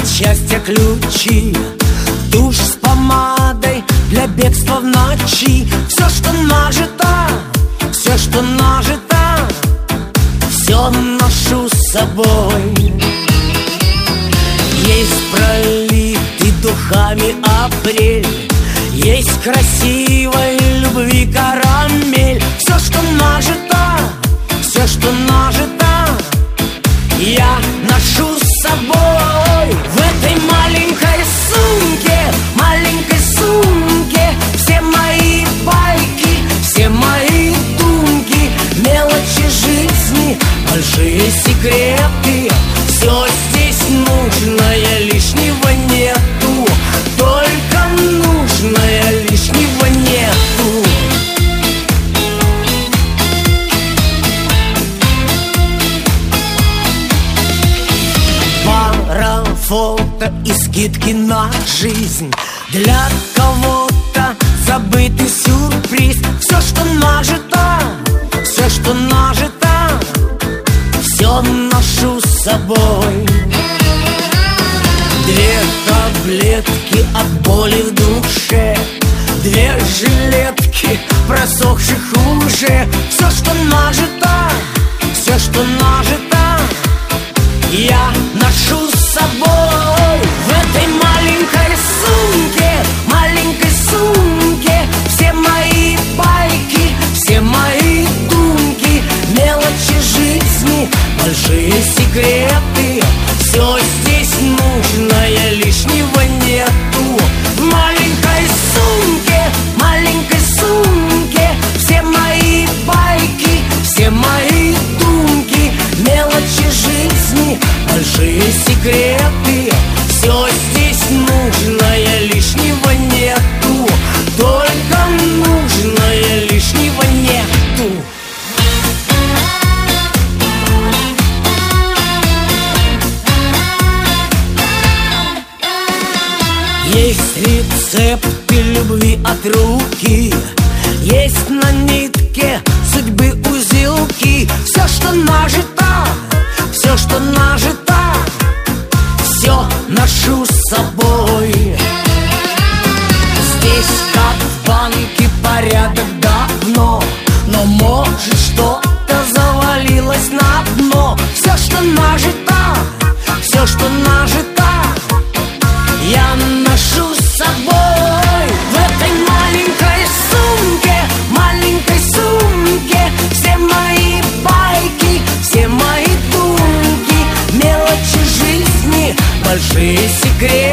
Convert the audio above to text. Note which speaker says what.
Speaker 1: от счастья ключи, душ с помадой для бегства в ночи. Все, что нажито, все, что нажито, все ношу с собой. Есть пролитый духами апрель, есть красивой любви карамель. Все, что нажито, все, что нажито, я ношу с собой. В этой маленькой сумке все мои байки, все мои думки, мелочи жизни, большие секреты. Все здесь нужное, лишнего нету, только нужное, лишнего нету. Пара фото и скидки на жизнь, для кого-то забытый сюрприз. Все, что нажито, все, что нажито, все ношу с собой. 2 таблетки от боли в душе, 2 жилетки просохших уже. Все, что нажито, все, что нажито, я ношу с собой. В этой маленькой сумке все мои байки, все мои думки, мелочи жизни, большие секреты. Все здесь нужное, лишнего нету. В маленькой сумке все мои байки, все мои думки, мелочи жизни, большие секреты. Все здесь нужное, лишнего нету, только нужное, лишнего нету. Есть рецепты любви от руки, есть на нитке судьбы узелки. Все, что нажито, все, что нажито, все ношу с собой. Здесь, как в банке, порядок давно, но может что-то завалилось на дно. Все, что нажито, все, что нажито, я ношу с собой. В этой маленькой сумке все мои байки, все мои думки, мелочи жизни, большие секреты.